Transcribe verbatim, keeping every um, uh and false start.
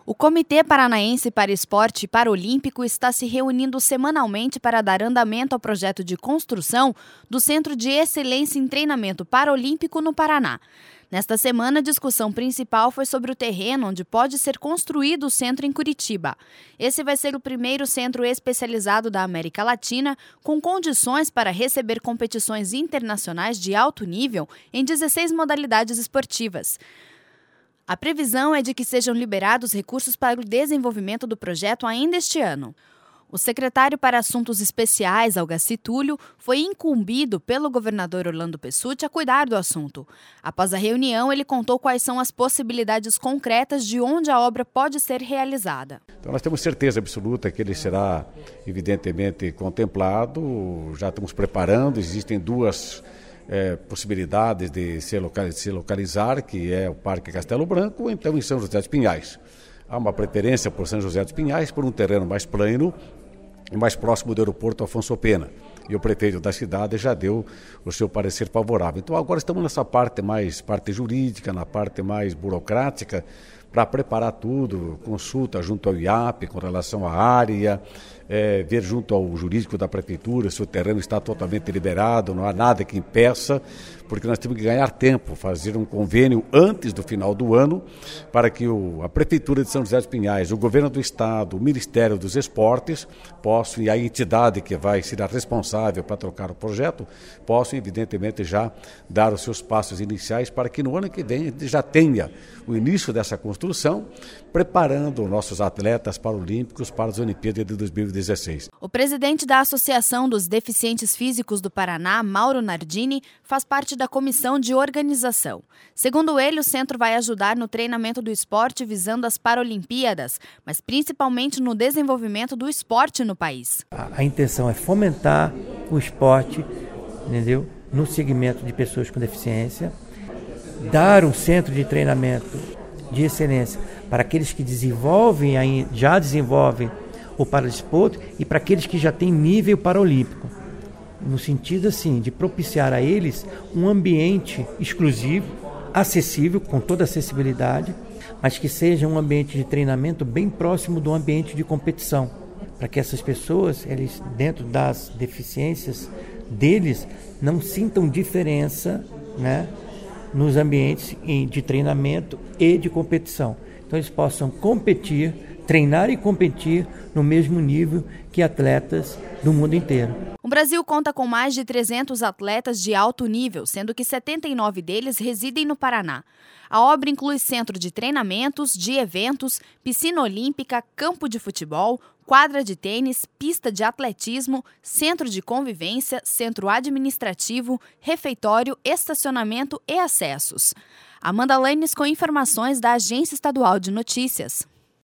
O Comitê Paranaense para Esporte Paralímpico está se reunindo semanalmente para dar andamento ao projeto de construção do Centro de Excelência em Treinamento Paralímpico no Paraná. Nesta semana, a discussão principal foi sobre o terreno onde pode ser construído o centro em Curitiba. Esse vai ser o primeiro centro especializado da América Latina, com condições para receber competições internacionais de alto nível em dezesseis modalidades esportivas. A previsão é de que sejam liberados recursos para o desenvolvimento do projeto ainda este ano. O secretário para Assuntos Especiais, Algaci Túlio, foi incumbido pelo governador Orlando Pessutti a cuidar do assunto. Após a reunião, ele contou quais são as possibilidades concretas de onde a obra pode ser realizada. Então nós temos certeza absoluta que ele será evidentemente contemplado, já estamos preparando, existem duas É, possibilidades de se, local, de se localizar, que é o Parque Castelo Branco ou então em São José dos Pinhais. Há uma preferência por São José dos Pinhais, por um terreno mais plano e mais próximo do aeroporto Afonso Pena. E o prefeito da cidade já deu o seu parecer favorável. Então agora estamos nessa parte mais parte jurídica, na parte mais burocrática, para preparar tudo, consulta junto ao I A P com relação à área, é, ver junto ao jurídico da prefeitura se o terreno está totalmente liberado, não há nada que impeça, porque nós temos que ganhar tempo, fazer um convênio antes do final do ano, para que o, a Prefeitura de São José dos Pinhais, o Governo do Estado, o Ministério dos Esportes, possam, e a entidade que vai ser a responsável para trocar o projeto, possam, evidentemente, já dar os seus passos iniciais para que no ano que vem a gente já tenha o início dessa construção, preparando nossos atletas paralímpicos para as Olimpíadas de dois mil e dezesseis. O presidente da Associação dos Deficientes Físicos do Paraná, Mauro Nardini, faz parte da comissão de organização. Segundo ele, o centro vai ajudar no treinamento do esporte visando as Paralimpíadas, mas principalmente no desenvolvimento do esporte no país. A, a intenção é fomentar o esporte, entendeu? No segmento de pessoas com deficiência, dar um centro de treinamento de excelência para aqueles que desenvolvem, já desenvolvem o paradesporto e para aqueles que já têm nível paralímpico, no sentido assim de propiciar a eles um ambiente exclusivo, acessível, com toda a acessibilidade, mas que seja um ambiente de treinamento bem próximo do ambiente de competição, para que essas pessoas, eles, dentro das deficiências deles, não sintam diferença, né, nos ambientes de treinamento e de competição. Então eles possam competir, treinar e competir no mesmo nível que atletas do mundo inteiro. O Brasil conta com mais de trezentos atletas de alto nível, sendo que setenta e nove deles residem no Paraná. A obra inclui centro de treinamentos, de eventos, piscina olímpica, campo de futebol, quadra de tênis, pista de atletismo, centro de convivência, centro administrativo, refeitório, estacionamento e acessos. Amanda Lanes com informações da Agência Estadual de Notícias.